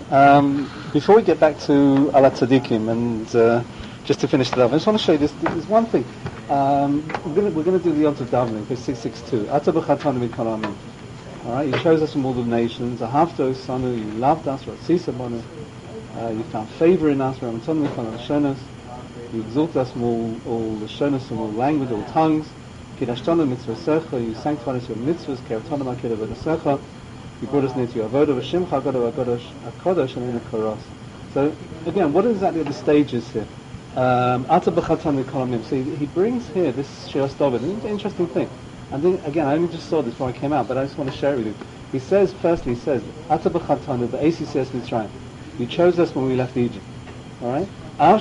Before we get back to Ala Tzadikim and just to finish it up, I just want to show you this. There's one thing. We're going to do the Yom Tov Davening, page 662. Ata b'chatanu mikol ha'amim. All right, you chose us from all the nations. Ahavta osanu, you loved us. Ratzisa banu, you found favor in us. Ramantanu mikol ha'lashonos, you exalted us from all the shonos, from all language, all tongues. Kidashtanu mitzvasecha, you sanctified us with mitzvahs. Keratanu ma'aked avodasecha, you brought us near to your avodah. V'shimcha agodav akodesh and karos. So again, what exactly are the stages here? Ata b'chatanu mikol ha'amim. So he brings here this Shiras David. It's an interesting thing. And then again, I only just saw this before I came out, but I just want to share it with you. He says, firstly, Ata b'chatanu b'ACCS Mitzrayim. You chose us when we left Egypt. All right.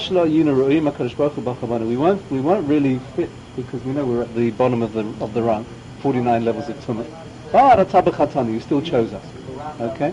We weren't really fit because we know we're at the bottom of the rung, 49 levels of tumah. But Ata b'chatanu, you still chose us. Okay.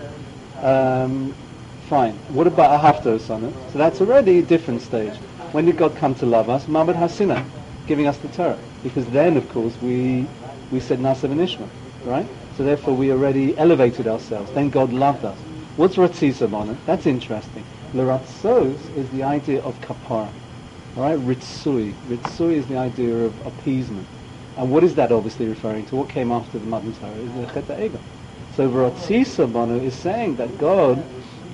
Fine. What about Ahavta osanu? So that's already a different stage. When did God come to love us? Ma'amad HaSinai, giving us the Torah. Because then, of course, we said Nasa v'nishma, right? So therefore we already elevated ourselves. Then God loved us. What's Ratzisa Bana? That's interesting. L'ratzos is the idea of kapara, right? Ritzui. Ritzui is the idea of appeasement. And what is that obviously referring to? What came after the Matan Torah is the Chet HaEgel. So Ratzisa Bana is saying that God,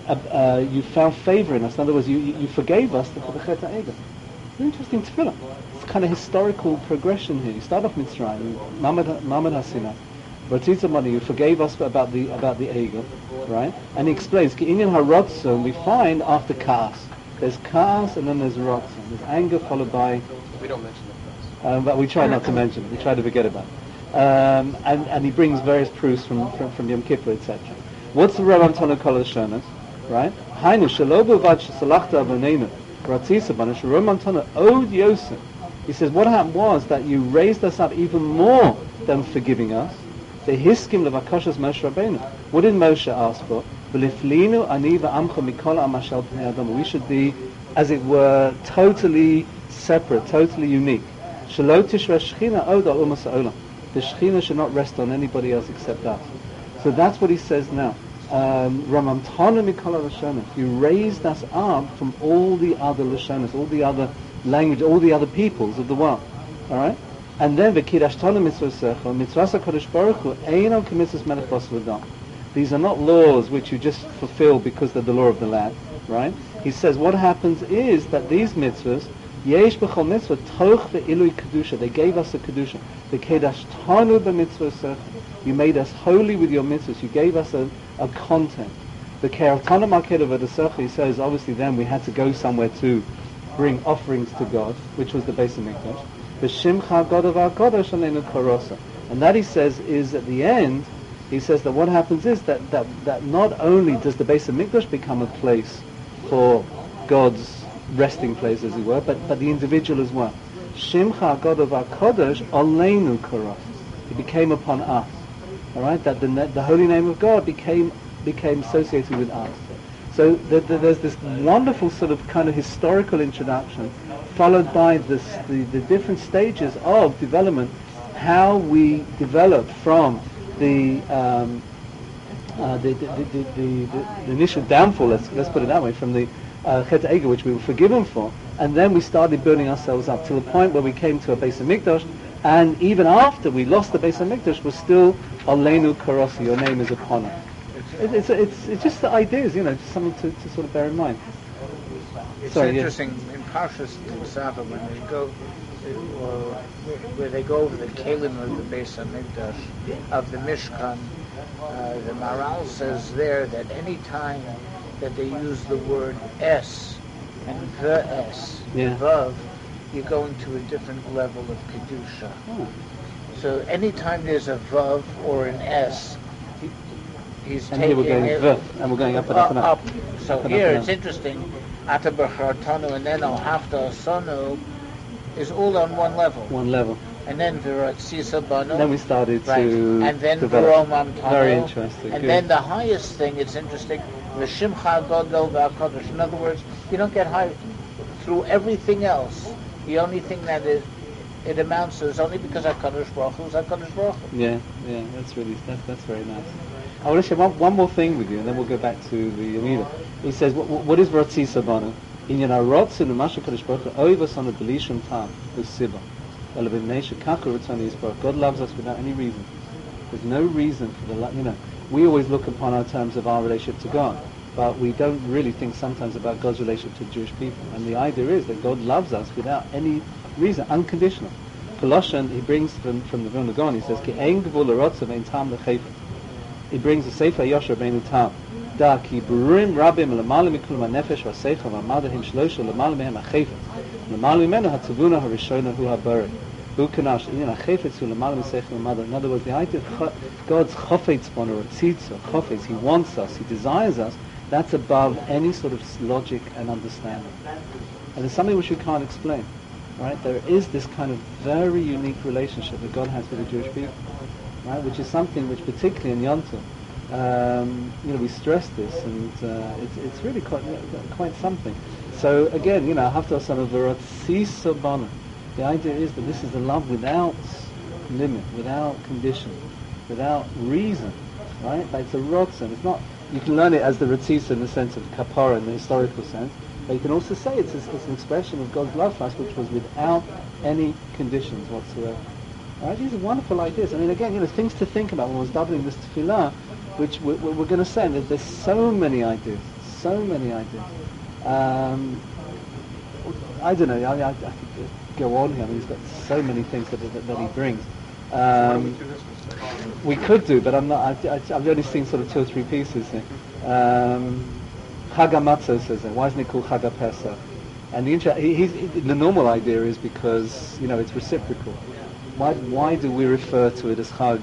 you found favor in us. In other words, you forgave us for the Chet HaEgel. It's an interesting tefillah. It's kind of historical progression here. You start off Mitzrayim, Ma'amad HaSinai. Ratzisa Bana, you forgave us about the Egel, right? And he explains, Ki'inyan HaRotzon, we find after Ka'as. There's Ka'as and then there's Rotzon. There's anger followed by... We don't mention it first. But we try not to mention it. We try to forget about it. And he brings various proofs from Yom Kippur, etc. What's the Rambam Tana Kol HaShonos, right? Hainu shelo b'vad shesalachta avoneinu Ratzisa Bana sherom Tana od Yosef. He says what happened was that you raised us up even more than forgiving us. The hiskim levakashas Moshe Rabbeinu. What did Moshe ask for? V'liflinu ani v'amcha mikol amashal pnei adam. We should be, as it were, totally separate, totally unique. Shelo tishra shechina od al umas ha'olam. The shechina should not rest on anybody else except us. So that's what he says now. Ramamtana mikol lashonos. You raised us up from all the other lashonos, all the other language, all the other peoples of the world. All right. And then v'kidashtanu mitzvasecha mitzvasa kodesh baruch hu eino k'mitzvas melech basar v'dam. These are not laws which you just fulfill because they're the law of the land, right? He says what happens is that these mitzvahs yesh b'chol mitzvah toch ve'ilui kedusha. They gave us a kedusha. V'kidashtanu b'mitzvasecha. You made us holy with your mitzvahs. You gave us a content. The keratanu ma'aked avodasecha. He says obviously then we had to go somewhere to bring offerings to God, which was the Beis Hamikdash. B'shimcha agodav akodesh aleinu karosa. And that he says is at the end, he says that what happens is that not only does the Beis Hamikdash become a place for God's resting place, as it were, but the individual as well. Shimcha agodav akodesh aleinu karosa. It became upon us. All right, that the holy name of God became associated with us. So there's this wonderful sort of kind of historical introduction, followed by the different stages of development, how we developed from the initial downfall, let's put it that way, from the Chet HaEgel, which we were forgiven for, and then we started building ourselves up to the point where we came to a Beis Hamikdash, and even after we lost the Beis Hamikdash, we're still Aleinu Karosi, your name is upon us. It's just the ideas, just something to sort of bear in mind. It's interesting in Parshas Tzava when they go, where they go over the Kalim of the Beis Hamikdash, of the Mishkan. The Maharal says there that any time that they use the word es and the es, vav, you go into a different level of kedusha. So anytime there's a vav or an s, he's and taking here we're going and we're going up and up and up. So up here it's interesting. Ata b'chartanu and then Ahavta osanu is all on one level. One level. And then V'ratzisa Banu. Then we started to and then develop. V'romam Very interesting. And then the highest thing, it's interesting, V'shimcha Godol V'akadosh. In other words, you don't get high through everything else. The only thing that it amounts to is only because HaKadosh Baruch Hu is HaKadosh Baruch Hu. Yeah, that's very nice. I want to share one more thing with you, and then we'll go back to the Amida. He says, what is Ratzisa Bana? In Yana Rotz in the Masha Kadosh Baruch Hu, Oivas on a Belishim Tam, the Siva. God loves us without any reason. There's no reason for we always look upon our terms of our relationship to God, but we don't really think sometimes about God's relationship to Jewish people. And the idea is that God loves us without any reason, unconditional. Colossians, he brings from the Vilna Gaon, he says, Ki ein gvul l'rotzav ein tam l'chayfet. He brings the Sefer Yosher Beinu Tam. Da ki burim rabim l'mala mikul ma'nefesh v'aseicha v'amadahim shlosha l'mala mehem ha'chayfet. L'mala mimenu ha'tzavuna ha'rishona hu ha'bari. Hu kanash in ha'chayfet hu l'mala m'seicha l'mada. In other words, the idea of God's chofetz b'onu, or tzitza, chofetz, he wants us, he desires us, that's above any sort of logic and understanding. And it's something which we can't explain. Right? There is this kind of very unique relationship that God has with the Jewish people. Right, which is something which, particularly in Yom Tov, we stress this, and it's really quite something. So again, Haftarah Son of V'Ratzisa Bana. The idea is that this is the love without limit, without condition, without reason, right? But it's a rotzen. It's not. You can learn it as the Ratzisa in the sense of kapara in the historical sense, but you can also say it's an expression of God's love for us, which was without any conditions whatsoever. Right? These are wonderful ideas. I mean, again, things to think about when I was doubling this tefillah, which we're going to say that there's so many ideas. I don't know. I could go on here. I mean, he's got so many things that he brings. We could do, but I'm not. I've only seen sort of 2 or 3 pieces here. Chag HaMatzos says it. Why isn't it called Chag HaPesach? And the normal idea is because it's reciprocal. Why do we refer to it as Chag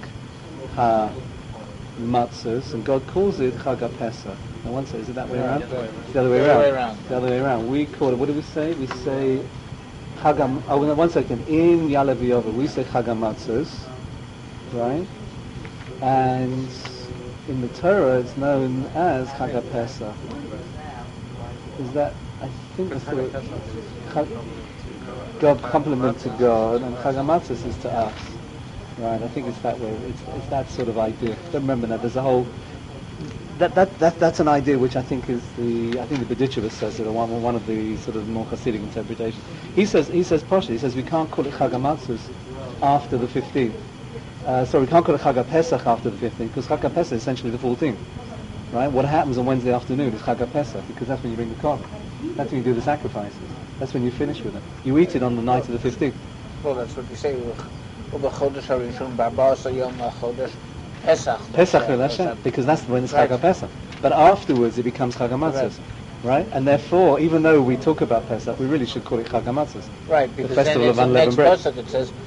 HaMatzos and God calls it Chag HaPesach? Now one says, is it that way around? It's the other way around. The other way around. We call it, what do we say? We say Chag one second. In Ya'aleh V'Yovel, we say Chag HaMatzos, right? And in the Torah, it's known as Chag HaPesach. Is that, I think that's the God compliment to God, and Chag HaMatzos is to us, right? I think it's that way. It's that sort of idea. Don't remember that. There's a whole. That's an idea which I think is the Berditchever says it, or one of the sort of more Hasidic interpretations. He says Posha. He says we can't call it Chag HaMatzos after the 15th. We can't call it Chag HaPesach after the 15th because Chag HaPesach is essentially the 14th, right? What happens on Wednesday afternoon is Chag HaPesach because that's when you bring the korban. That's when you do the sacrifices. That's when you finish with it. You eat it on the night of the 15th. Well, that's what you say. Pesach, because that's when it's Chag HaPesach. But afterwards it becomes Chag HaMatzos, right? And therefore, even though we talk about Pesach, we really should call it Chag HaMatzos. Right, because the festival then of unleavened bread. Pesach it says,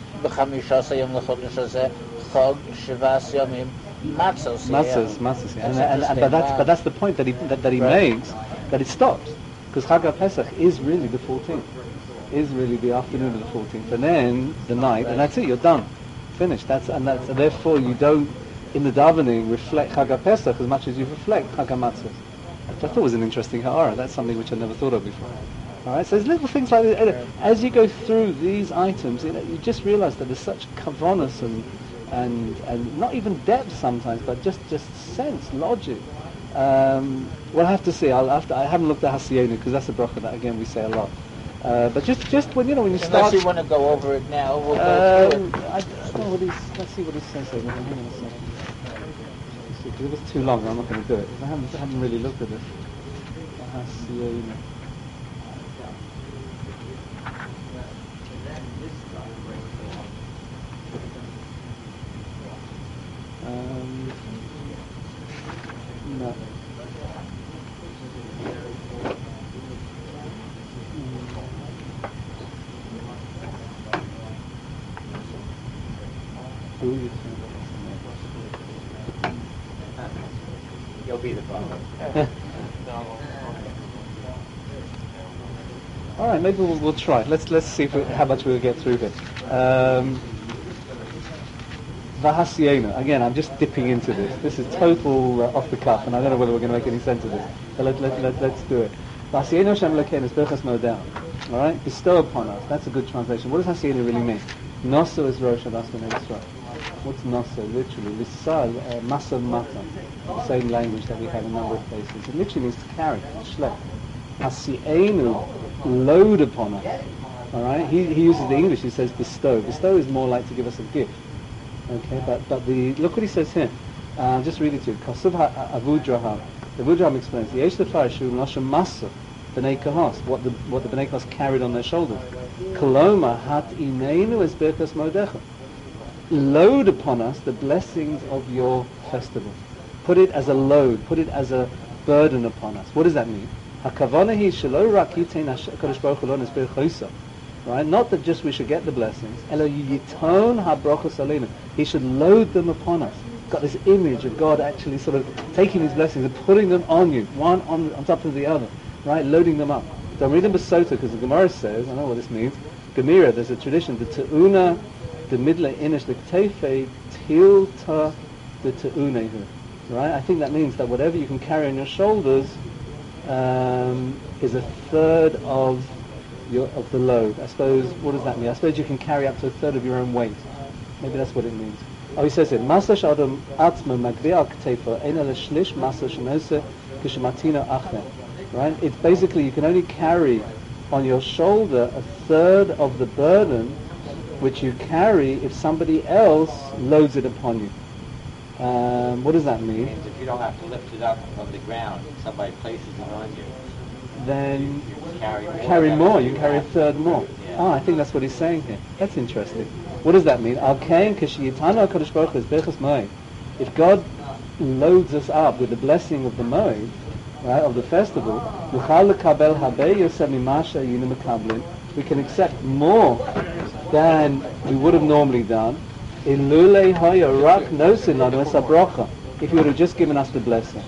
Matzos, yeah. But that's the point that he makes, that it stops. Because Chag HaPesach is really the 14th, is really the afternoon of the 14th, and then the night, and that's it. You're done, finished. Therefore you don't, in the davening, reflect Chag HaPesach as much as you reflect Chag HaMatzos. Which I thought was an interesting ha'ara. That's something which I never thought of before. All right, so there's little things like this. As you go through these items, you just realise that there's such kavanahs and not even depth sometimes, but just sense, logic. We'll have to see. I haven't looked at Hasiyenu because that's a bracha that again we say a lot. But just when you start. Unless you want to go over it now, we'll go through it. Let's see what he says over. Hang on a second. Because it was too long, I'm not going to do it. I haven't really looked at this. Hasiyenu. No. You'll be the father. All right, maybe we'll try. Let's see how much we'll get through here. Vahasiyena. Again, I'm just dipping into this. This is total off the cuff, and I don't know whether we're going to make any sense of this. So let's do it. Vahasiyena Hashem Elokeinu is berachas mo'odeh. All right, bestow upon us. That's a good translation. What does Hasiyena really mean? Nosu is Rosh Hashanah Yisrael. What's nasa? Literally, lisal, masa mata, the same language that we have in a number of places. It literally means to carry, shlep. Hasi'enu, load upon us. All right. He uses the English. He says bestow. Bestow is more like to give us a gift. Okay. But look what he says here. Just read it to you. Kasuv Avudraham. The Avudraham explains. Yesh lefarishu l'shem masa b'nei kahos. What the b'nei kahos carried on their shoulders. Koloma hat ineinu es birkas modecha. Load upon us the blessings of your festival. Put it as a load. Put it as a burden upon us. What does that mean? Hakavana hi shelo rak yitein HaKadosh Baruch Hu lo nesbir chosa. Right? Not that just we should get the blessings. Elo yiton ha-brachos aleinu. He should load them upon us. Got this image of God actually sort of taking these blessings and putting them on you, one on top of the other, right? Loading them up. So I'm reading Besota because the Gemara says, I know what this means. Gemira, there's a tradition, the te'una, the midle inish, the ktefe, tilta, the te'unehu. Right? I think that means that whatever you can carry on your shoulders is a third of the load. I suppose, what does that mean? I suppose you can carry up to a third of your own weight. Maybe that's what it means. Oh, he says it. Masa sh'adam atzma magvia k'tefa ena l'shlish masa sh'nose k'shematina achne. Right? It's basically you can only carry on your shoulder a third of the burden which you carry if somebody else loads it upon you. What does that mean? It means if you don't have to lift it up from the ground, somebody places it on you, then you carry more. You carry a third more. Yeah. Oh, I think that's what he's saying here. That's interesting. What does that mean? If God loads us up with the blessing of the Moed, right, of the festival, we can accept more than we would have normally done. If you would have just given us the blessing.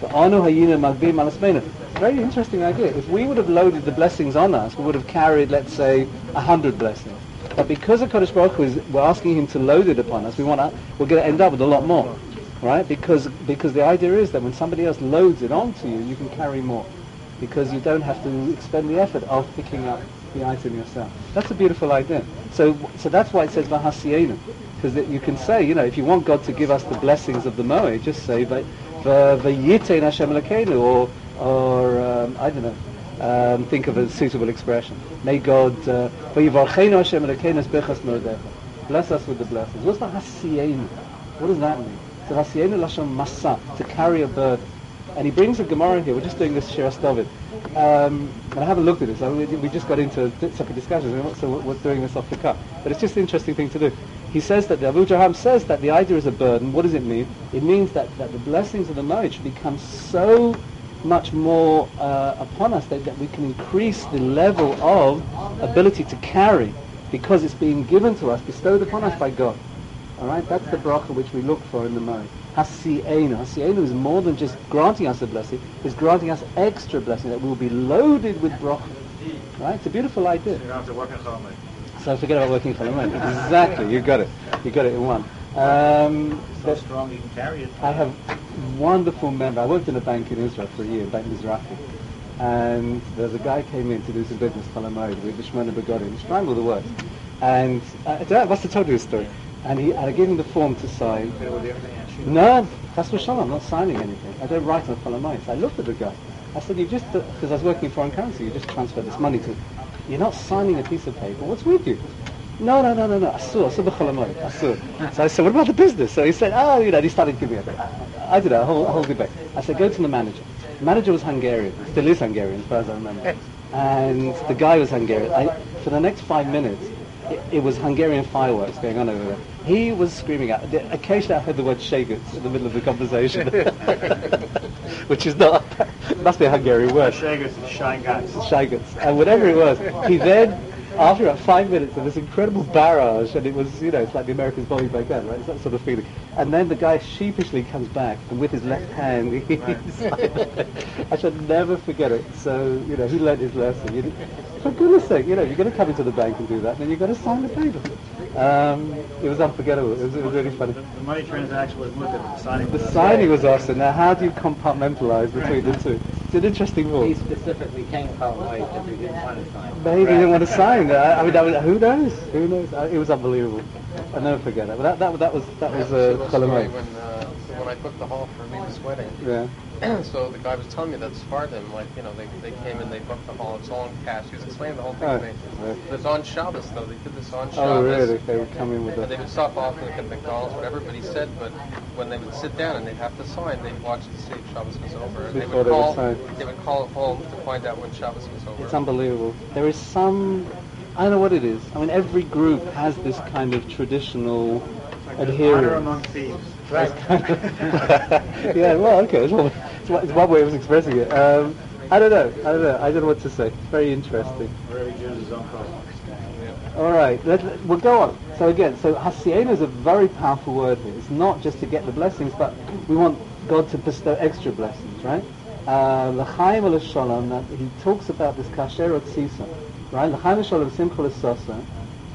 Very interesting idea. If we would have loaded the blessings on us, we would have carried, let's say, 100 blessings. But because the Kadosh Baruch Hu we're asking him to load it upon us, we're going to end up with a lot more, right? Because the idea is that when somebody else loads it onto you, you can carry more, because you don't have to expend the effort of picking up the item yourself. That's a beautiful idea. So that's why it says V'hasienu, because you can say, if you want God to give us the blessings of the Moed, just say V'yitein Hashem Elokeinu, or I don't know. Think of a suitable expression. May God V'yivarcheinu Hashem Elokeinu b'chas modecha. Bless us with the blessings. What's the hasienu? What does that mean? So hasienu lashon masa, to carry a burden. And he brings a Gemara here. We're just doing this Shiras David. And I haven't looked at it, so we just got into separate discussions, so we're doing this off the cuff. But it's just an interesting thing to do. He says that the Abu Jaham says that the idea is a burden. What does it mean? It means that the blessings of the marriage should become so much more upon us that we can increase the level of ability to carry, because it's being given to us, bestowed upon us by God. All right, that's the bracha which we look for in the marriage. Hasi'enu. Hasi'enu is more than just granting us a blessing; it's granting us extra blessing that we will be loaded with bracha. Right? It's a beautiful idea. So you don't have to work in Chalamed. So forget about working Chalamed. Exactly, you got it. You got it in one. So strong you can carry it. I have wonderful memory. I worked in a bank in Israel for a year, Bank Mizrahi, and there's a guy came in to do some business Chalamed with the Shmona Begodim, strangled the words. And I must have told you this story. And I gave him the form to sign. No, that's what I'm not signing anything. I don't write on Chalamed. So I looked at the guy. I said, because I was working in foreign currency, you just transfer this money to. You're not signing a piece of paper. What's with you? No. Asur b'Chalamed. Asur. So I said, what about the business? So he said, he started giving me a bit. I did a whole debate. I said, go to the manager. The manager was Hungarian. Still is Hungarian, as far as I remember. And the guy was Hungarian. For the next 5 minutes, it was Hungarian fireworks going on over there. He was screaming out. Occasionally I heard the word shaguts in the middle of the conversation. Which is not, must be a Hungarian word. Shaguts and shaguts. Shaguts. And whatever it was, he then, after about 5 minutes of this incredible barrage, and it was, it's like the Americans bombing back then, right? It's that sort of feeling. And then the guy sheepishly comes back, and with his left hand, I shall never forget it. So, he learnt his lesson. For goodness sake, if you're going to come into the bank and do that, then you've got to sign the paper. It was unforgettable. It was really funny. The money transaction was one thing, the signing was awesome. Now, how do you compartmentalize between the two? It's an interesting He move. specifically came Colin White because he didn't want to sign. Maybe he didn't want to sign. I mean, who knows? Who knows? It was unbelievable. I'll never forget it. But that was Colin White. When I booked the hall for Amina's wedding. Yeah. So the guy was telling me that Spartan, they came and they booked the hall. It's all in cash. He was explaining the whole thing to me. Right. But it's on Shabbos though. They did this on Shabbos. Oh, really? They would come in with They would stop off and look at McDonald's, whatever. But he said, but when they would sit down and they'd have to sign, they'd watch to see if Shabbos was over. And Before they would sign. They would call home to find out when Shabbos was over. It's unbelievable. There is some, I don't know what it is. I mean, every group has this kind of traditional adherence. Honor among thieves. Right. Yeah, well, okay. It's one way of expressing it. I don't know. I don't know what to say. It's very interesting. Wherever he gives his own cause. All right, we'll go on. So again, Hasiena is a very powerful word here. It's not just to get the blessings, but we want God to bestow extra blessings, right? L'chaim v'l'shalom, that he talks about this kasher otzisa, right? L'chaim v'shalom simcha l'sasa,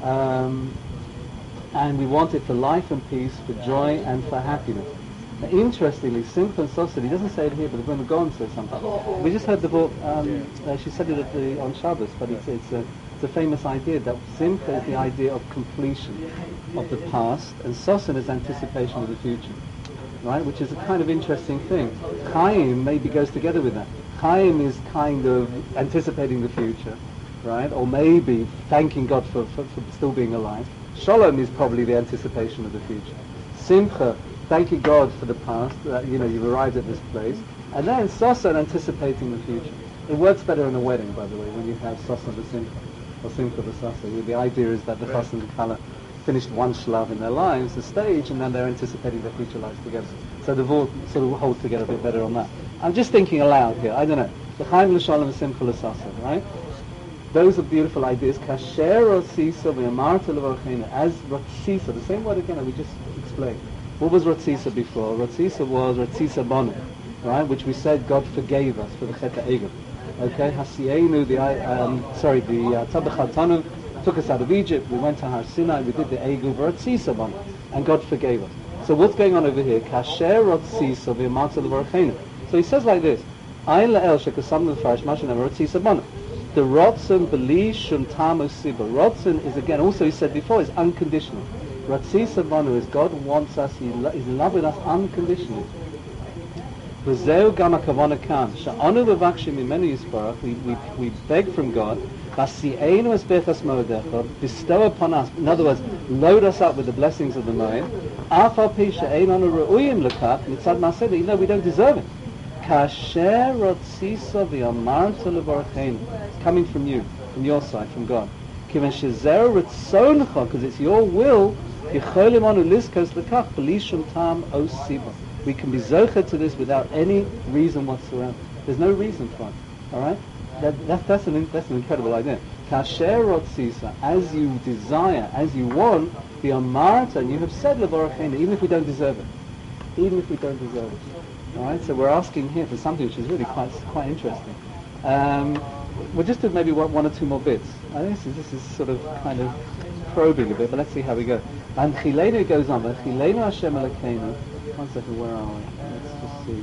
and we want it for life and peace, for joy and for happiness. Now, interestingly, simcha and sasa, he doesn't say it here, but when we go on says something. We just heard the book. She said it on Shabbos, but it's a famous idea that simcha is the idea of completion of the past, and sosan is anticipation of the future, right? Which is a kind of interesting thing. Chaim maybe goes together with that. Chaim is kind of anticipating the future, right? Or maybe thanking God for still being alive. Shalom is probably the anticipation of the future. Simcha, thanking God for the past, you've arrived at this place. And then sosan, anticipating the future. It works better in a wedding, by the way, when you have sosan the simcha. Or simcha the sasa. The idea is that the chassan and the kala finished one shlav in their lives, the stage, and then they're anticipating their future lives together. So the vault sort of holds together a bit better on that. I'm just thinking aloud here. I don't know. L'chaim l'shalom simcha l'sasa, right? Those are beautiful ideas. Kasher rotzisa v'amarta l'varchena, as rotzisa, the same word again that we just explained. What was rotzisa before? Rotzisa was rotzisa bonu, right? Which we said God forgave us for the chet ha'egel. Okay, Hasienu, the Tabachal Tanu took us out of Egypt. We went to Har Sinai. We did the Egu Rotzisa bonu, and God forgave us. So what's going on over here? Kasher rotzisa v'amarta l'varchena. So he says like this: Ayin la'el shekasam l'farish mashanem rotzisa bonu. The rotzen beli shum tam usiba. Rotzen is again, also he said before, is unconditional. Rotzisa bonu is God wants us, He's in love with us unconditionally. V'zeu gam hakavana kan. Sha'anu v'vakshim mimenu yisbarach. We beg from God. V'asi'enu es bechas moedecha. Bestow upon us. In other words, load us up with the blessings of the moed. Af al pi she'ein anu re'uyim l'kach mitzad ma'aseh. Even though we don't deserve it. Kasher rotzisa v'amarta l'varchenu. Coming from you, from your side, from God. Kiven shezer ritzoncha, because it's your will. Yicholim anu liskos l'kach b'li shum tam osiba. We can be zocher to this without any reason whatsoever. There's no reason for it. All right? That's an incredible idea. Kasher rotzisa, as you desire, as you want, the amarta, and you have said levarachenu, even if we don't deserve it. Even if we don't deserve it. All right? So we're asking here for something which is really quite interesting. We'll just do maybe one or two more bits. I think this is sort of kind of probing a bit, but let's see how we go. And Chilenu goes on. Chilenu Hashem Elokeinu. One second, where are we? Let's just see.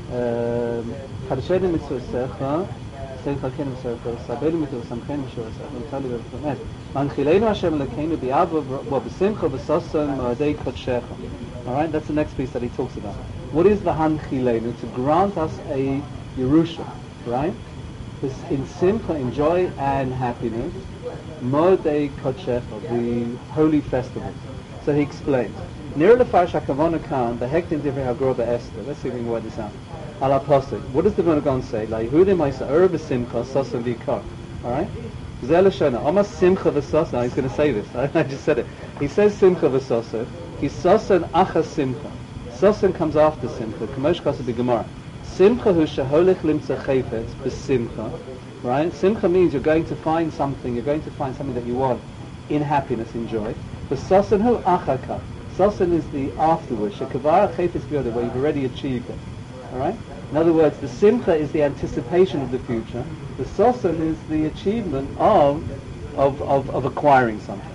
Chadashenu mitzvosecha, Seifakenu mitzvosecha, Sabelu mitzvosamchenu mitzvosecha, Nutali v'v'chomet. Manchilenu Hashem Elokeinu bi'ava v'besimcha v'sosam ma'adei kodshecha. All right, that's the next piece that he talks about. What is the Hanchilenu? To grant us a Yerusha, right? This in simcha, in joy and happiness, Ma'adei kodshecha, the holy festivals. So he explains. Near the Farish HaKavona Khan, the Hektim Divrei HaGror Esther. Let's see if we can work this out. Al Apostle. What does the Vernagon say? Like, Yehudim Ma'isa Ur B'Simcha Sosa V'Yikar. All right? Zeh L'Shona. Omas Simcha V'Sosa. He's going to say this. I just said it. He says Simcha V'Sosa. He's Sosa and Achas Simcha. Sosa comes after Simcha. Kamosh Kasa B'Gemara. Simcha Hu Sheholech Limtza Chayfetz B'Simcha. Right? Simcha means you're going to find something that you want in happiness, in joy. V'Sosa Hu Achaka. Sosan is the afterwards, shekavara chayfetz b'yoda, where you've already achieved it. All right. In other words, the simcha is the anticipation of the future. The sosan is the achievement of acquiring something.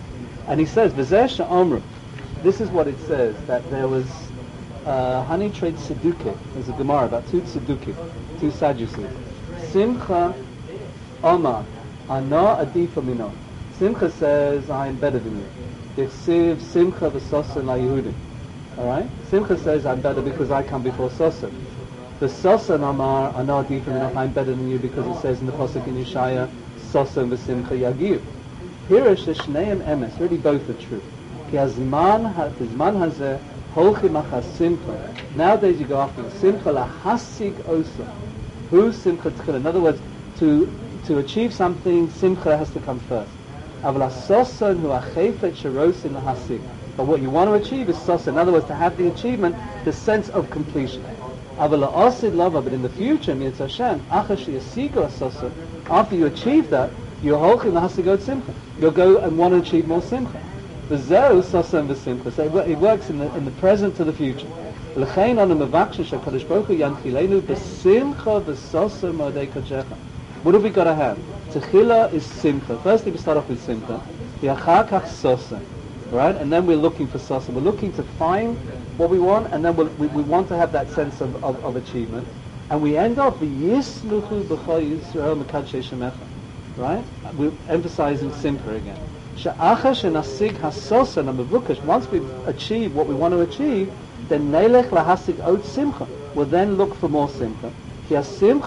And he says, V'zeh she'omru, this is what it says, that there was honey trade Tzedukim. There's a Gemara about two Tzedukim, two Sadducees. Simcha Omar, Ana Adifa Mino. Simcha says, I am better than you. Yechsiv Simcha v'Sosen LaYehudim. Alright? Simcha says, I'm better because I come before Sosen. The Sosen Omar, Ana Adifa Mino, I'm better than you because it says in the Pasuk in Yeshaya, Sosen v'Simcha Yagiv. Here is Shneim Emes, really both are true. Ki hazman hazeh holchim achas simcha. Nowadays you go after the simcha lahasig osa. Who's simcha tchila? In other words, to achieve something, simcha has to come first. Aval hasosan hu achefet sherosin lahasig. But what you want to achieve is sosa. In other words, to have the achievement, the sense of completion. Aval ha'osid lava. But in the future, Mirz Hashem, achas sheyasigo asosa. After you achieve that, you're holchim lahasig od simcha. You'll go and want to achieve more simcha. The zeh sosa and the simcha. So it works in the present to the future. L'chein anu mevakshin shekadosh baruch hu yanchilenu b'simcha v'sosa modei kodecha. What have we got to have? Techila is simcha. Firstly, we start off with simcha. Yachar kach sosa, right? And then we're looking for sosa. We're looking to find what we want, and then we want to have that sense of achievement. And we end up v'yisluchu b'chol Yisrael mekadshei shemecha, right? We're emphasizing simcha again. She'achar shenasig hasosa namavukash. Once we've achieved what we want to achieve, then nelech lahasig od simcha. We'll then look for more simcha. There's no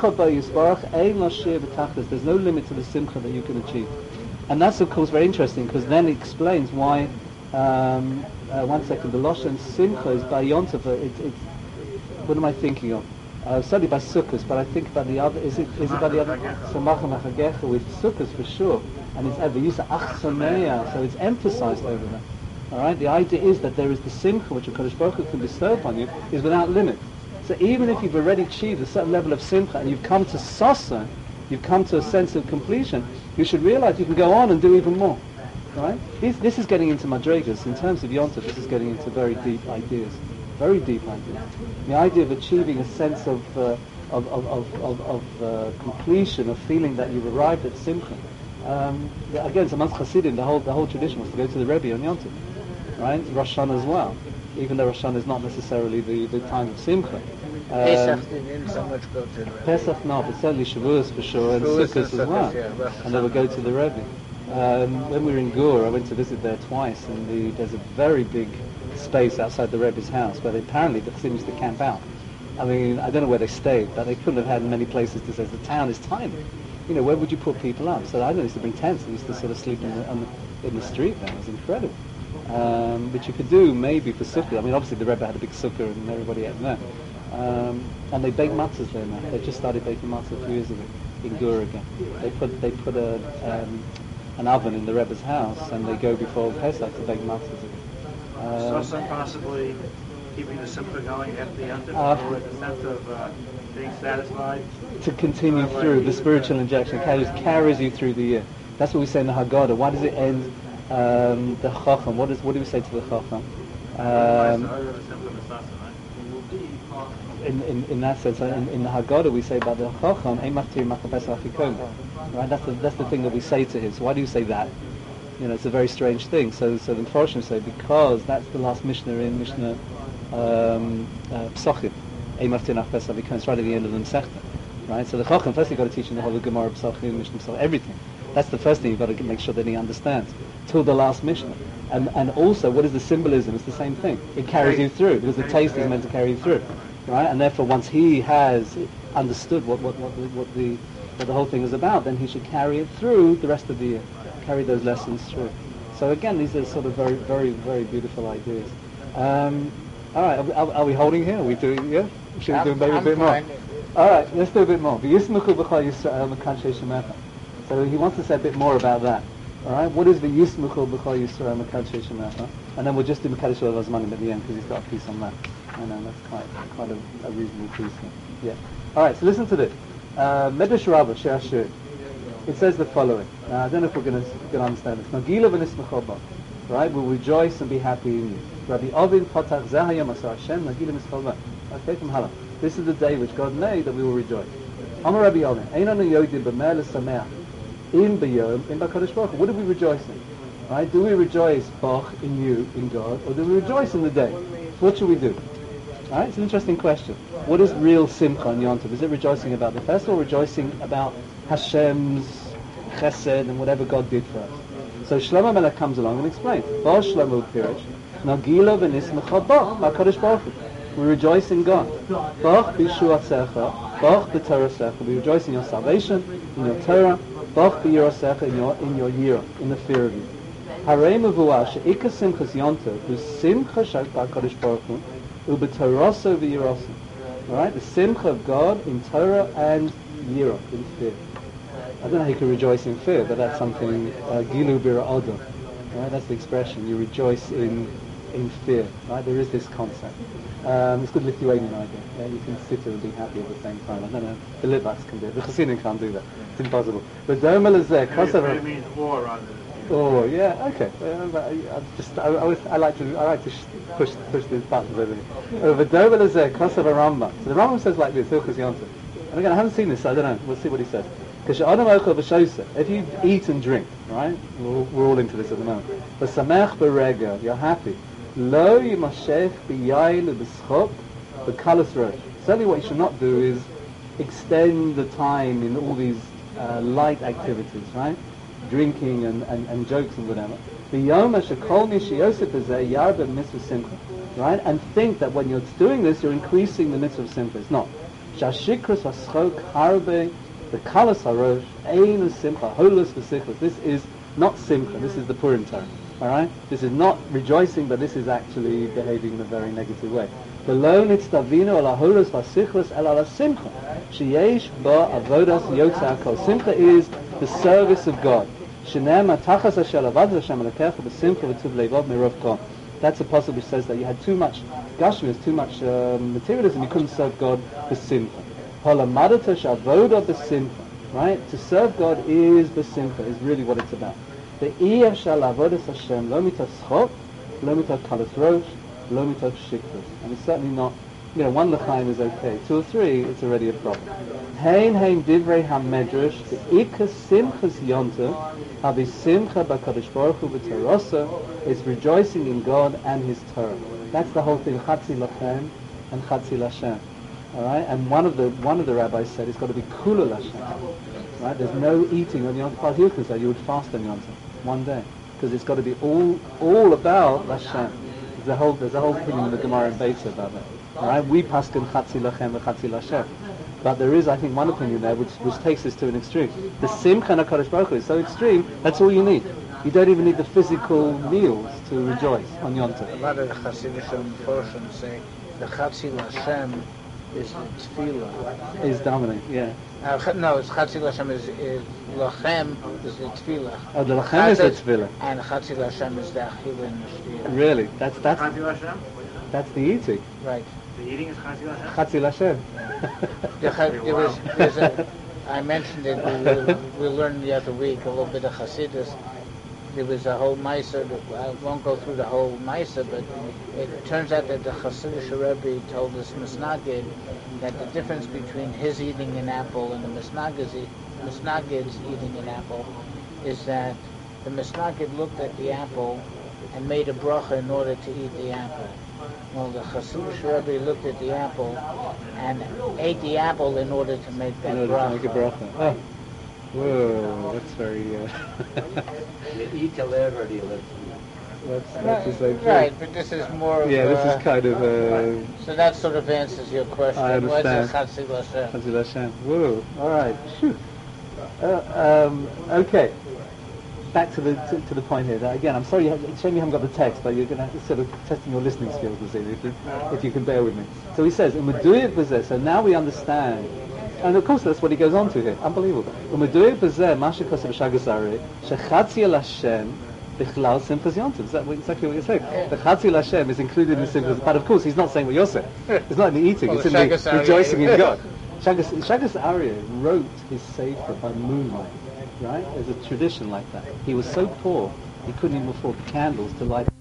limit to the simcha that you can achieve. And that's of course very interesting, because then it explains why, one second, the Lashon simcha is by Yontif. What am I thinking of? Certainly by Sukkot, but I think about the other, is it by the other? Samachah Machagecha with Sukkot for sure. And it's ever used ach sameach, so it's emphasized over there. Alright, the idea is that there is the simcha which a Kadosh Baruch Hu can bestow upon you is without limit. So even if you've already achieved a certain level of simcha and you've come to sasa, you've come to a sense of completion, you should realize you can go on and do even more. Right? This is getting into madrigas. In terms of Yontif, this is getting into very deep ideas. Very deep ideas. The idea of achieving a sense of completion, of feeling that you've arrived at simcha. Again, it's amongst Hasidim, the whole tradition was to go to the Rebbe on Yontif. Right? Rosh Hashanah as well. Even though Rosh Hashanah is not necessarily the time of Simcha. Pesach didn't so much go to the Rebbe. Pesach no, but certainly Shavuos for sure, and Sukkot as well. Yeah, and they would go to the Rebbe. When we were in Gur, I went to visit there twice, and there's a very big space outside the Rebbe's house where apparently the Chassidim used to camp out. I mean, I don't know where they stayed, but they couldn't have had many places to say. The town is tiny. You know, where would you put people up? So I don't know, they used to bring tents. They used to sort of sleep in the street there. It was incredible. Which you could do maybe for sukkah. I mean, obviously the Rebbe had a big sukkah and everybody ate there. And they bake matzahs there now. They just started baking matzahs a few years ago in Gur again. They put an oven in the Rebbe's house and they go before Pesach to bake matzahs again. So some possibly keeping the simcha going at the end or the sense of being satisfied? To continue through, the spiritual injection carries you through the year. That's what we say in the Haggadah. Why does it end? The Chacham. What do we say to the Chacham? In that sense, in the Haggadah we say about the Chacham, right? That's the thing that we say to him. So why do you say that? You know, it's a very strange thing. So the Mepharshim say because that's the last Mishnah in Mishnah Psachim. It's right at the end of the Masechta. Right? So the Chacham first you've got to teach him the whole Gemara Psachim, Mishnah Psachim, everything. That's the first thing you've got to make sure that he understands, till the last Mishnah. And also, what is the symbolism? It's the same thing. It carries you through, because the taste is meant to carry you through, right? And therefore, once he has understood what the whole thing is about, then he should carry it through the rest of the year, carry those lessons through. So again, these are sort of very, very, very beautiful ideas. All right, are we holding here? Are we doing? Yeah, should we do maybe a bit more? All right, let's do a bit more. So he wants to say a bit more about that. All right, what is the Yismuchul B'chol Yisrael Mekadosh Shemecha? And then we'll just do Mekadosh Vazmanim at the end because he's got a piece on that. And that's quite a reasonable piece. Yeah. All right, so listen to this. Medrash Rabbah She'ashir. It says the following. Now I don't know if we're going to understand this. Nagila v'nismachol ba. Right, we'll rejoice and be happy in you. Rabbi Ovid Patach Zeh Hayom Asar Hashem Nagila v'nismachol ba. Okay, from Halach. This is the day which God made that we will rejoice. Amar Rabbi Ovid. Einanu Yodim b'meh l'sameach. In B'yom, in B'Kadosh Baruch Hu. What are we rejoicing? Right? Do we rejoice, Bach, in you, in God, or do we rejoice in the day? What should we do? Right? It's an interesting question. What is real simcha on Yom Tov? Is it rejoicing about the festival, or rejoicing about Hashem's chesed and whatever God did for us? So Shlomo Melech comes along and explains. Ba Shlomo Pirish, Nagila v'nismecha Bach, HaKadosh Baruch Hu. We rejoice in God. Bach b'shuatzecha, Bach b'torasecha. We rejoice in your salvation, in your Torah. Bach b'yirasecha, in your yira, in the fear of you. Harei mevuah she'ika simchas Yom Tov, hu simcha shel HaKadosh Baruch Hu, u'b'toraso v'yiraso. All right, the simcha of God in Torah and yira, in fear. I don't know how you can rejoice in fear, but that's something, gilu bira odom. Right, that's the expression. You rejoice in fear. Right, there is this concept. It's a good Lithuanian idea. Yeah, you can sit there and be happy at the same time. I don't know. The Litvaks can do it. The Chassidim can't do that. It's impossible. But Domel is there. It means war rather than. Oh yeah, okay. I like to push these buttons over here. But Domel is there. Kosav Rambam. So the Rambam says like this. Hilchos Yom Tov. And again, I haven't seen this, so I don't know. We'll see what he says. If you eat and drink, right? We're all into this at the moment. V'samech b'rega, you're happy. Lo yimashech b'yayin u'b'schok b'kalas rosh. Certainly what you should not do is extend the time in all these light activities, right? Drinking and jokes and whatever. V'yom shekol mi sheyosef b'zeh yarba mitzvah simcha. Right? And think that when you're doing this, you're increasing the mitzvah of simcha. It's not. Shashikras v'schok harbe. The kalas harosh, ein simcha, holus v'sichlas. This is not simcha. This is the Purim term. All right. This is not rejoicing, but this is actually behaving in a very negative way. Below nitztavino ala holus v'sichlas el ala simcha. Sheyesh ba avodas yotzah kol. Simcha is the service of God. Shneim atachas asher avad Hashem alekecha b'simcha v'tuv levav mirov kol. That's a passage which says that you had too much gashmis, too much materialism. You couldn't serve God with simcha. Right? To serve God is besimcha, is really what it's about. The Eev shal avodas Hashem lo mitah schok, lo mitah kalas rosh, lo mitah shikras. And it's certainly not, one l'chaim is okay. 2 or 3, it's already a problem. Hein divrei ha-medrash, the Ika simchas yontav, havi simcha b'kadosh baruch hu b'torasa, is rejoicing in God and His Torah. That's the whole thing, chatzi lachem and chatzi lashem. All right, and one of the rabbis said it's got to be kula l'Hashem. Right, there's no eating on Yom Tov. Hilchos that you would fast on Yom Tov one day because it's got to be all about Hashem. There's a whole opinion in the Gemara and Beitza about that. All right, we paskin chatzi lachem and chatzi l'Hashem, but there is, I think, one opinion there which takes this to an extreme. The simcha HaKadosh Baruch Hu is so extreme. That's all you need. You don't even need the physical meals to rejoice on Yom Tov. A lot of the Hasidic portions say the chatzi l'Hashem is tefillah. Is dominant, yeah. No, it's Chatzi Lashem is Lachem is the tefillah. Oh, the Lachem is the tefillah. And Chatzi Lashem is the Achila and Shtia. Really? That's Chatzi Lashem? That's the eating. Right. The eating is Chatzi Lashem? Chatzi Lashem. I mentioned it, we learned the other week a little bit of Chassidus. There was a whole Maisa, I won't go through the whole Maisa, but it turns out that the Hasidic Rebbe told us Misnagid that the difference between his eating an apple and the Misnagid's eating an apple is that the Misnagid looked at the apple and made a bracha in order to eat the apple. Well, the Hasidic Rebbe looked at the apple and ate the apple in order to make that bracha. To make a bracha. Oh. Whoa, that's very... You eat to live or do you live to eat? That's the same thing. Right, but this is more of this is kind of... so that sort of answers your question. I understand. What's a Chatzi Lashem? Chatzi Lashem. Whoa, all right. Okay. Back to the point here. That, again, I'm sorry, it's a shame you haven't got the text, but you're going to sort of testing your listening skills this evening, if you can bear with me. So he says, so now we understand. And of course that's what he goes on to here. Unbelievable. Is that exactly what you're saying? Yeah. The Chatzi Lashem is included in the simchas, but of course he's not saying what you're saying. It's not in the eating, it's in the rejoicing in God. Shagas Aryeh wrote his Sefer by moonlight, right? There's a tradition like that. He was so poor, he couldn't even afford candles to light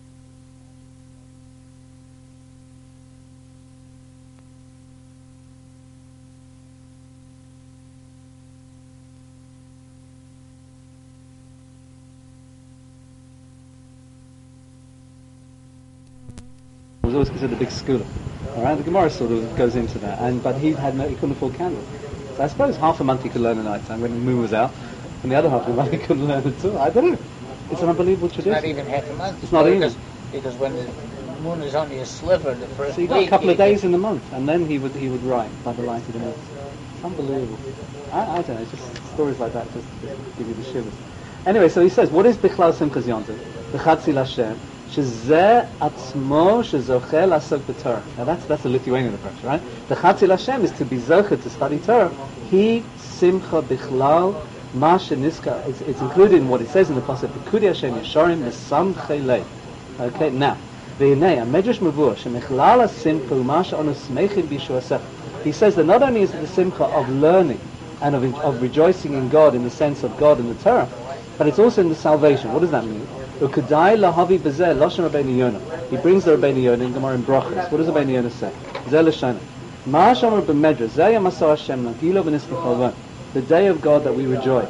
was always considered a big scholar. All right, the Gemara sort of goes into that, but he couldn't afford candles. So I suppose half a month he could learn at night time when the moon was out, and the other half of the month he couldn't learn at all. I don't know. It's an unbelievable tradition. It's not even half a month. It's not even. Because when the moon is only a sliver, the first So you got a couple of days in the month, and then he would write by the light of the moon. It's unbelievable. I don't know, it's just stories like that just give you the shivers. Anyway, so he says, what is Bichlal Simchas Yontif? B'chatzil Hashem, shezeh atzmo shezocheh lasok b'Torah. Now that's a Lithuanian approach, right? B'chatzil Hashem is to be zocher to study Torah. He simcha bichlal ma sheniska. It's included in what it says in the pasuk. B'kudi Hashem yesharim mesamchei lei. Okay, now. He says that not only is it the simcha of learning and of rejoicing in God in the sense of God and the Torah, but it's also in the salvation. What does that mean? He brings the Rabbeinu Yonah in Gemara in Brachos. What does Rabbeinu Yonah say? The day of God that we rejoice.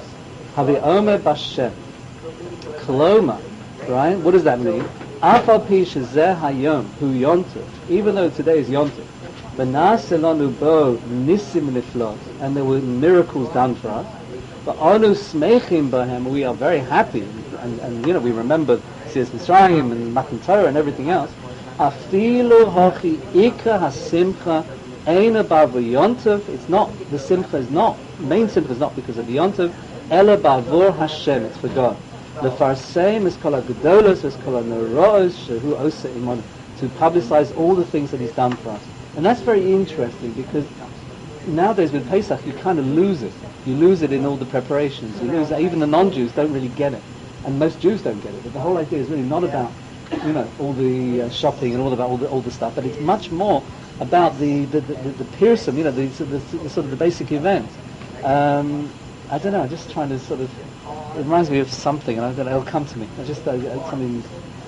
Right? What does that mean? Even though today is Yontif, and there were miracles done for us, but we are very happy, and we remember Siyas Mitzrayim and Matan Torah and everything else. It's not, the simcha is not, main simcha is not because of the Yontif, ela ba'avur Hashem, it's for God. Lefarsem is kol ha'gedolos, is kol ha'neroos, shehu osa imon, to publicize all the things that He's done for us. And that's very interesting because nowadays with Pesach you kind of lose it. You lose it in all the preparations. You lose it. Even the non-Jews don't really get it, and most Jews don't get it. But the whole idea is really not about all the shopping and all the stuff, but it's much more about the Pearson, the sort of the basic events. I don't know. I'm just trying to sort of. It reminds me of something, and I don't know. It'll come to me. I just something,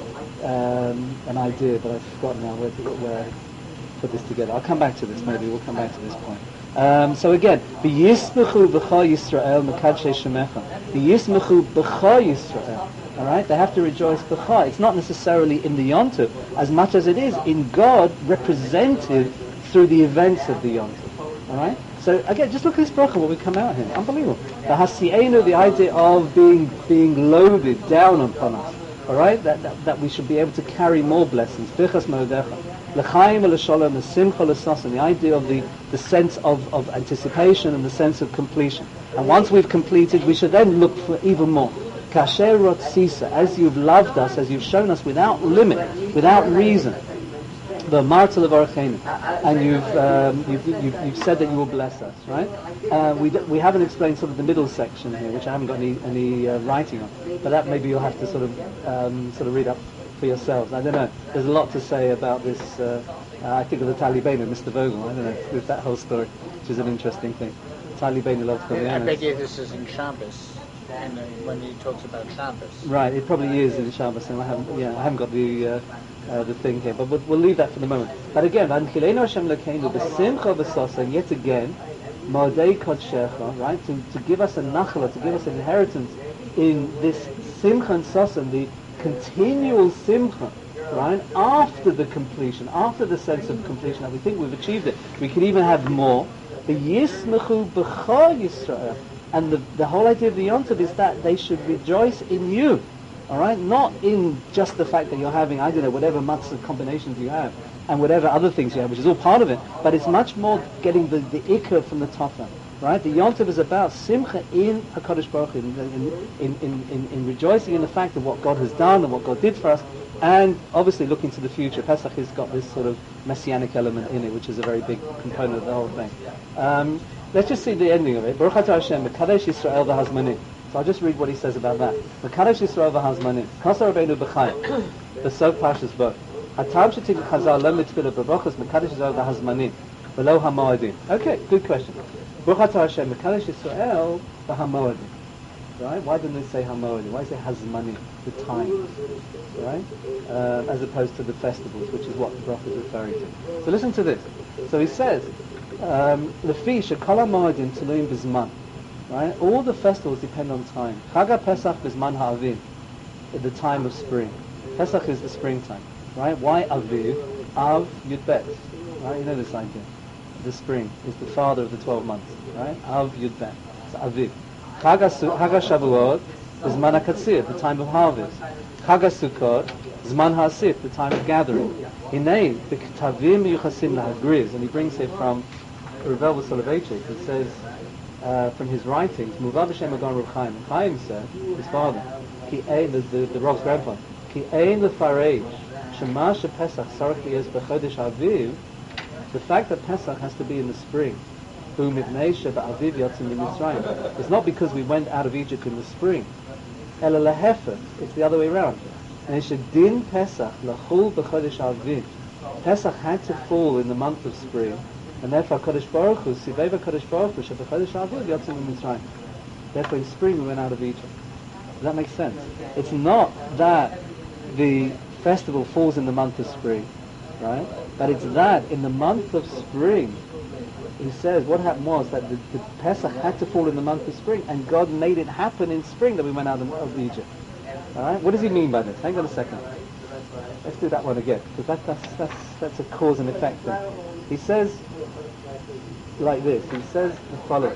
an idea, but I've forgotten now where I put this together. I'll come back to this. Maybe we'll come back to this point. So again, v'yismechu b'cha Yisrael mekadshei shemecha. V'yismechu b'cha Yisrael. All right, they have to rejoice b'cha. It's not necessarily in the Yontif as much as it is in God represented through the events of the Yontif. All right. So again, just look at this bracha, what we come out here. Unbelievable. The hasienu, the idea of being loaded down upon us. All right, that we should be able to carry more blessings. Bichas moedecha, l'chaim l'sholom, l'simcha l'sasan. The idea of the sense of anticipation and the sense of completion. And once we've completed, we should then look for even more. Kasher rotzisa, as you've loved us, as you've shown us without limit, without reason. The martel of Arachenu, and you've said that you will bless us, right? We haven't explained sort of the middle section here, which I haven't got any writing on, but that maybe you'll have to sort of read up for yourselves. I don't know. There's a lot to say about this. I think of the Talibenu, Mr. Vogel. I don't know with that whole story, which is an interesting thing. Talibenu loves Koreanos. I bet you this is in Shabbos. And when he talks about Shabbos. Right, it probably is in Shabbos, and I haven't got the thing here, but we'll leave that for the moment. But again, and yet again, Ma'odei Kodshecha, right, to give us a nachla, to give us an inheritance in this simcha and sasan, the continual simcha, right, after the completion, after the sense of completion, that we think we've achieved it. We can even have more. The Yismechu B'cha Yisrael. And the whole idea of the Yontif is that they should rejoice in you, all right? Not in just the fact that you're having, I don't know, whatever matzah combinations you have, and whatever other things you have, which is all part of it, but it's much more getting the ikar from the top end, right? The Yontif is about simcha in HaKadosh Baruch Hu, in rejoicing in the fact of what God has done and what God did for us, and obviously looking to the future. Pesach has got this sort of messianic element in it, which is a very big component of the whole thing. Let's just see the ending of it. Baruch atah Hashem, Mekadesh Yisrael v'hazmanim. So I'll just read what he says about that. Mekadesh Yisrael v'hazmanim. Kasa Rabbeinu b'chaim. B'sog Parshas Bo. Hatam shetik chazal lem mitzvah b'brachos Mekadesh Yisrael v'hazmanim. V'lo ha'moedim. Okay, good question. Baruch atah Hashem, Mekadesh Yisrael v'hamoedim. Right? Why didn't they say hamoedim? Why say hazmanim? The time. Right? As opposed to the festivals, which is what the bracha is referring to. So listen to this. So he says, Lefi shekol ha'moedim tluim b'zman. Right? All the festivals depend on time. Chag Pesach b'zman ha'aviv, at the time of spring. Pesach is the springtime. Right? Why aviv? Av Yud Bet. Right? You know this idea. The spring is the father of the 12 months. Right? Av Yud Bet. It's Aviv. Chag HaShavuot is Zman HaKatzir, the time of harvest. Chag HaSukkot, Zman HaAsif, the time of gathering. Hinei, the Ketavim Yuchasim LaHagriz, and he brings it from Revel Soloveitchik, it says from his writings, Muvav Hashem Agon Reb Chaim. Chaim said, his father, the Rav's grandfather, Ki ein lefarej shema shepesach sarach liyos b'chodesh aviv. The fact that Pesach has to be in the spring, hu mivnei sheba'aviv yotzim miMitzrayim, it's not because we went out of Egypt in the spring. Ela lehefet, it's the other way around. And it should din Pesach lachul b'chodesh aviv. Pesach had to fall in the month of spring, and therefore Kodesh Baruch Hu, Siveva Kodesh Baruch Hu, Sheb'chodesh aviv yotzim miMitzrayim. Therefore in spring we went out of Egypt. Does that make sense? It's not that the festival falls in the month of spring, right? But it's that in the month of spring, he says what happened was that the Pesach had to fall in the month of spring, and God made it happen in spring that we went out of Egypt. All right? What does he mean by this? Hang on a second. Let's do that one again, because that's a cause and effect thing. He says like this. He says the following: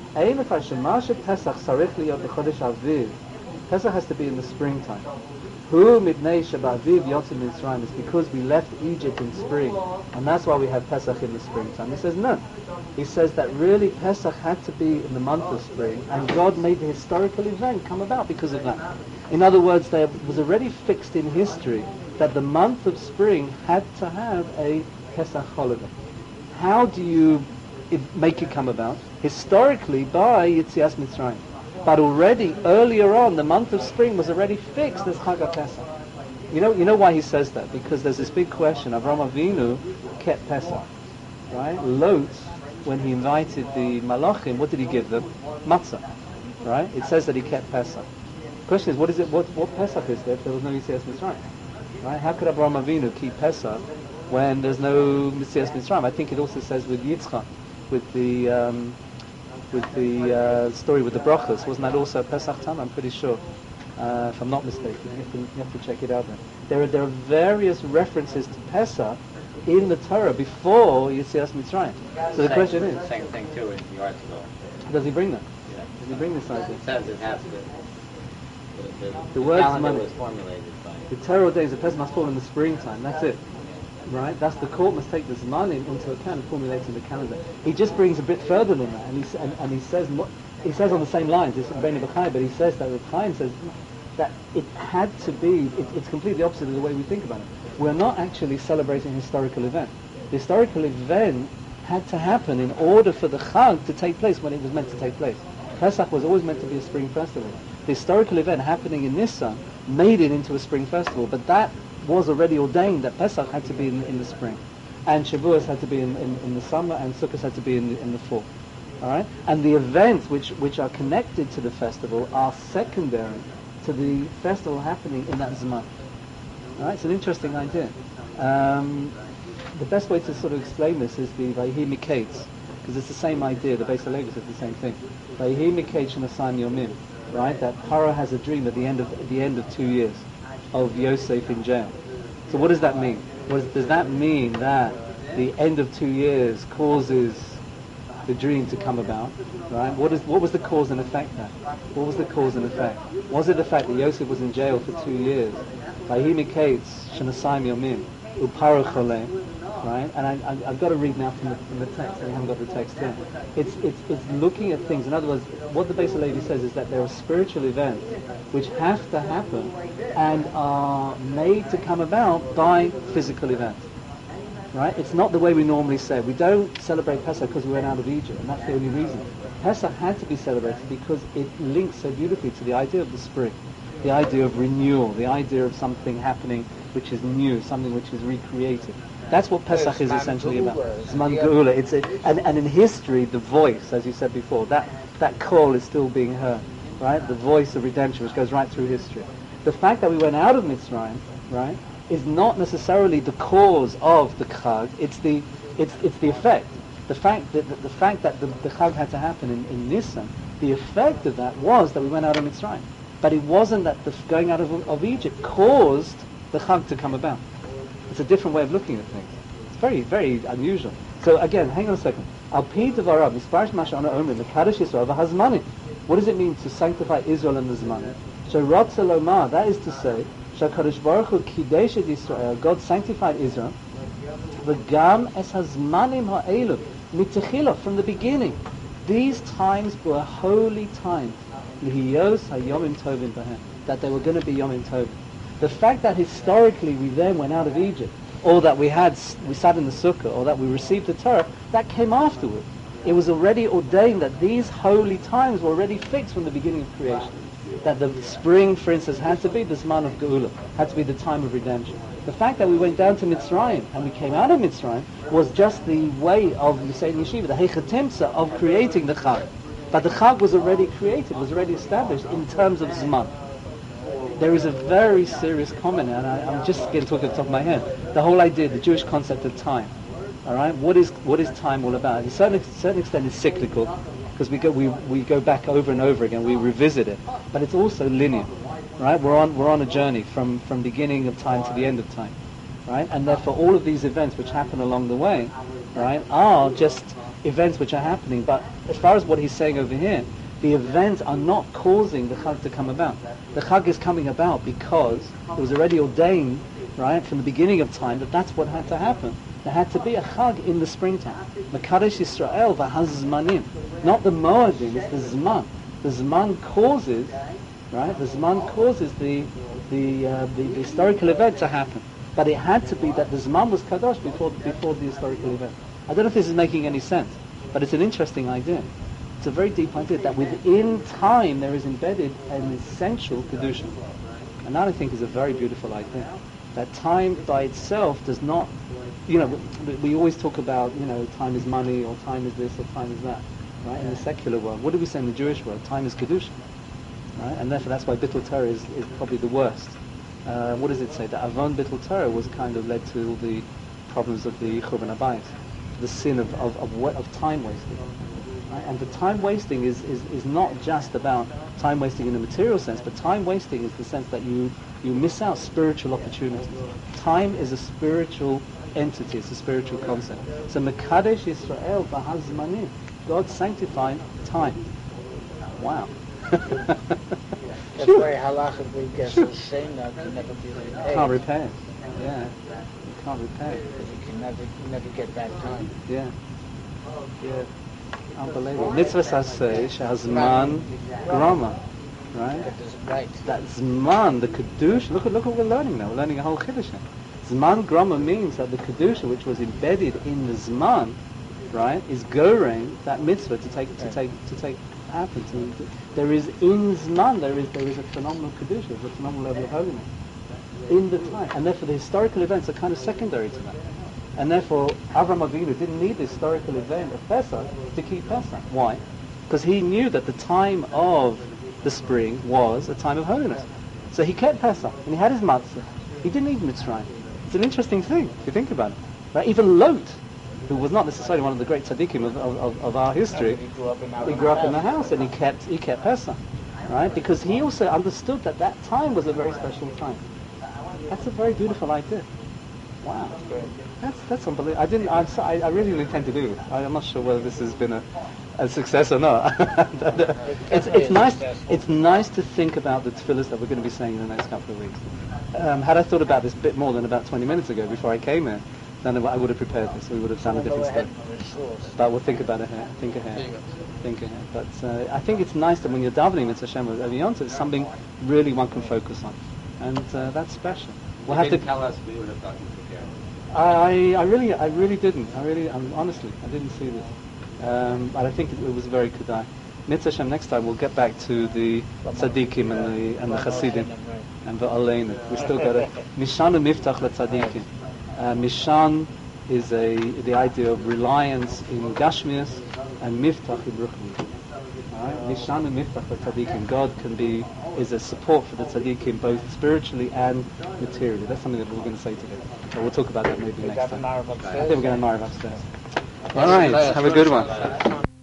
Pesach has to be in the springtime. Hu midnei shebaviv yotzim Mitzrayim, is because we left Egypt in spring, and that's why we have Pesach in the springtime. He says no. He says that really Pesach had to be in the month of spring, and God made the historical event come about because of that. In other words, there was already fixed in history that the month of spring had to have a Pesach holiday. How do you make it come about? Historically, by Yetzias Mitzrayim. But already, earlier on, the month of spring was already fixed as Chag HaPesach. You know why he says that? Because there's this big question. Avraham Avinu kept Pesach, right? Lot, when he invited the Malachim, what did he give them? Matzah, right? It says that he kept Pesach. The question is, what Pesach is there if there was no Yetzias Mitzrayim? Right? How could Avraham Avinu keep Pesach when there's no Yetzias Mitzrayim? I think it also says with Yitzchak, with the story with the brachos, wasn't that also Pesach time? I'm pretty sure, if I'm not mistaken. You have to check it out then. There are various references to Pesach in the Torah before Yetzias Mitzrayim. So the question is... The same thing too in the article. Does he bring that? Yeah. Does he bring this idea? It says it has to. The words calendar money. was formulated by... The Torah days of Pesach must fall in the springtime. That's it. Right? That's the court must take this money into account and formulate in the calendar. He just brings a bit further than that, and he says on the same lines. It's Bnei Bechai, but he says that Reb Chaim says that it had to be. It's completely opposite of the way we think about it. We're not actually celebrating a historical event. The historical event had to happen in order for the Chag to take place when it was meant to take place. Pesach was always meant to be a spring festival. The historical event happening in Nisan made it into a spring festival, but that was already ordained that Pesach had to be in the spring, and Shavuos had to be in the summer, and Sukkot had to be in the fall. All right, and the events which are connected to the festival are secondary to the festival happening in that Zman. All right, it's an interesting idea. The best way to sort of explain this is the Vayhi Miketz, because it's the same idea. The Beis HaLevi says the same thing. Vayhi Miketz Shenasayim Yomim, right? That Paro has a dream at the end of 2 years of Yosef in jail. So what does that mean? Does that mean that the end of 2 years causes the dream to come about? Right? What was the cause and effect there? What was the cause and effect? Was it the fact that Yosef was in jail for 2 years? Vayhi Miketz Shenasayim Yomim Uparo Choleh. Right, and I've got to read now from the text. I haven't got the text here. It's looking at things. In other words, what the Beis HaLevi says is that there are spiritual events which have to happen and are made to come about by physical events. Right? It's not the way we normally say. We don't celebrate Pesach because we went out of Egypt, and that's the only reason. Pesach had to be celebrated because it links so beautifully to the idea of the spring, the idea of renewal, the idea of something happening which is new, something which is recreated. That's what Pesach is essentially about. Zman Geula. And in history, the voice, as you said before, that call is still being heard, right? The voice of redemption, which goes right through history. The fact that we went out of Mitzrayim, right, is not necessarily the cause of the Chag. It's the effect. The fact that the Chag had to happen in Nisan. The effect of that was that we went out of Mitzrayim. But it wasn't that the going out of Egypt caused the Chag to come about. It's a different way of looking at things. It's very, very unusual. So again, hang on a second. Al pi devarav, misparish masha'ana omrim, mekadosh Yisrael v'hazmanim. What does it mean to sanctify Israel and the Zmanim? She'rotze lomar, that is to say, she'kadosh baruch hu kidesh et Yisrael, God sanctified Israel, v'gam es hazmanim ha'elu, mitechila, from the beginning. These times were holy times, lihiyos hayomim tovim bahem, that they were going to be yomim tovim. The fact that historically we then went out of Egypt, or that we sat in the sukkah, or that we received the Torah, that came afterwards. It was already ordained that these holy times were already fixed from the beginning of creation. That the spring, for instance, had to be the Zman of Geula, had to be the time of redemption. The fact that we went down to Mitzrayim and we came out of Mitzrayim was just the way of, you say in Yeshiva, the Heichatimsa of creating the Chag. But the Chag was already created, was already established in terms of Zman. There is a very serious comment, and I'm just going to talk at the top of my head. The whole idea, the Jewish concept of time. All right, what is time all about? To a certain extent, it's cyclical, because we go back over and over again. We revisit it, but it's also linear. Right, we're on a journey from beginning of time to the end of time. Right, and therefore all of these events which happen along the way, right, are just events which are happening. But as far as what he's saying over here, the events are not causing the Chag to come about. The Chag is coming about because it was already ordained, right, from the beginning of time that that's what had to happen. There had to be a Chag in the springtime. Mekadosh Yisrael v'hazmanim. Not the Moadim, it's the Zman. The Zman causes, right, the Zman causes the historical event to happen. But it had to be that the Zman was Kadosh before the historical event. I don't know if this is making any sense, but it's an interesting idea. It's a very deep idea that within time there is embedded an essential Kedusha. And that I think is a very beautiful idea. That time by itself does not, we always talk about, time is money, or time is this, or time is that, right? In the secular world. What do we say in the Jewish world? Time is Kedusha, right? And therefore that's why Bittul Torah is probably the worst. What does it say? That Avon Bittul Torah was kind of led to all the problems of the Churban Abayis, the sin of time wasting. Right? And the time wasting is not just about time wasting in a material sense, but time wasting is the sense that you miss out spiritual opportunities. Time is a spiritual entity, it's a spiritual concept. So Mekadesh Yisrael v'hazmanim, God sanctified time. Wow. That's why halachically gets a shame that can never be repaid. Can't repay it. Yeah. You can't repay it. Because you can never get back time. Yeah. Yeah. Unbelievable. Mitzvah saseh shehazman grama. Right? Right. That Zman, the Kedusha, look what we're learning now. We're learning a whole Chiddush. Zman Grama means that the Kedusha, which was embedded in the Zman, right, is goreng that mitzvah to take happen. There is in Zman, there is a phenomenal Kedusha, there's a phenomenal level of holiness in the time. And therefore the historical events are kind of secondary to that. And therefore Avraham Avinu didn't need the historical event of Pesach to keep Pesach. Why? Because he knew that the time of the spring was a time of holiness. So he kept Pesach, and he had his matzah. He didn't need Mitzrayim. It's an interesting thing, if you think about it. Right? Even Lot, who was not necessarily one of the great tzaddikim of our history, he grew up in the house, and he kept Pesach. Right? Because he also understood that time was a very special time. That's a very beautiful idea. Wow. That's unbelievable. I really didn't intend to do it. I'm not sure whether this has been a success or not. It's nice. It's nice to think about the tefillahs that we're going to be saying in the next couple of weeks. Had I thought about this a bit more than about 20 minutes ago before I came here, then I would have prepared this. We would have done a different step. But we'll think about it here. Think ahead. But I think it's nice that when you're davening with Hashem with Every Yom Tov, it's something really one can focus on, and that's special. We'll have to tell us we would have thought you prepared. I really didn't. Honestly, I didn't see this. But I think it was very kedai. Mitzvah Hashem, next time we'll get back to the tzaddikim and the chasidim and the aleinu. We still got a mishan miftach letzaddikim. Mishan is the idea of reliance in gashmias and miftach in ruchnius. Mishan and miftach letzaddikim. God is a support for the tzaddikim both spiritually and materially. That's something that we're going to say today. But we'll talk about that maybe next time. I think we're going to Marav upstairs. All right, have a good one.